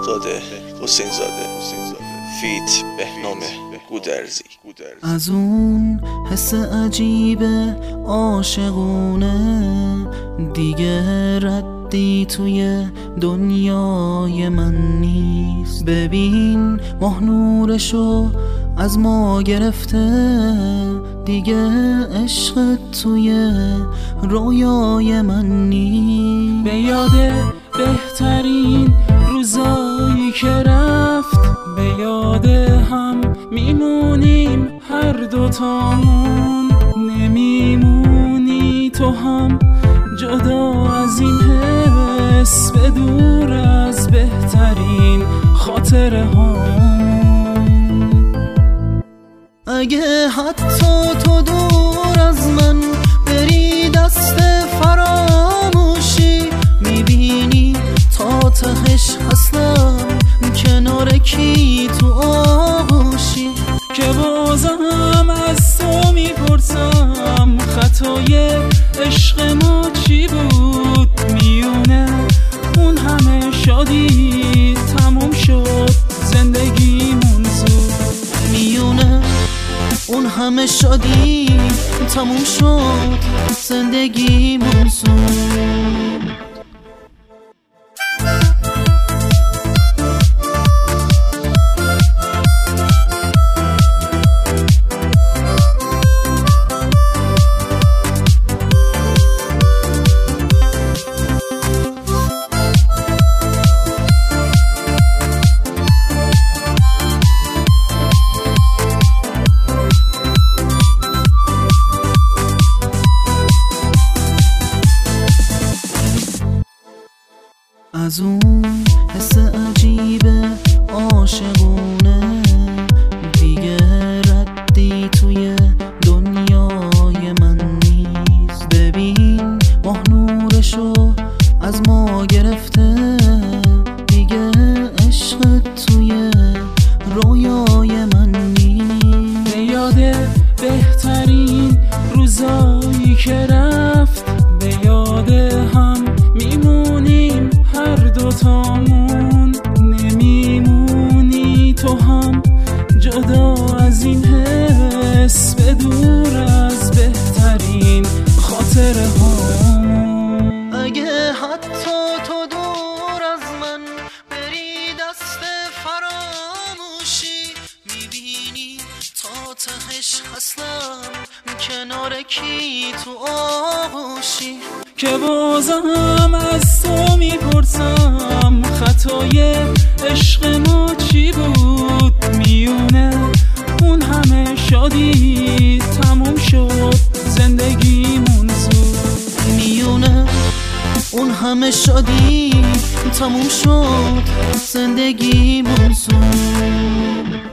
مهداد حسین زاده فیت بهنام گودرزی. از اون حس عجیب عاشقونه دیگه ردی توی دنیای من نیست. ببین ماه نورشو از ما گرفته، دیگه عشق توی رویای من نیست. به یاد بهترین روزایی که رفت، به یاد هم میمونیم هر دوتامون. نمیمونی تو هم جدا از این حس، به دور از بهترین خاطره هامون. اگه حتی تو دور از من بری دست فراموشی، میبینی تا تهش هستم کنار کی تو آغوشی. که بازم از تو میپرسم خطای عشق ما چی بود؟ میونه اون همه شادی تموم شد زندگیمون زود. میونه اون همه شادی تموم شد زندگیمون زود. از اون حس عجیب عاشقونه دیگه ردی توی دنیای من نیست. ببین ماه نورشو از ما گرفته، دیگه عشق توی رویای من نیست. به یاد بهترین روزایی که رفت، به یاد هم میمونیم هر دوتامون. نمیمونی تو هم جدا از این حس، به دور از بهترین خاطره هامون. اگه حتی تو دور از من بری دست فراموشی، میبینی تا تهش هستم کنار کی تو آغوشی. که بازم از تو میپرسم خطای عشق ما چی بود؟ میونه اون همه شادی تموم شد زندگیمون زود. میونه اون همه شادی تموم شد زندگیمون زود.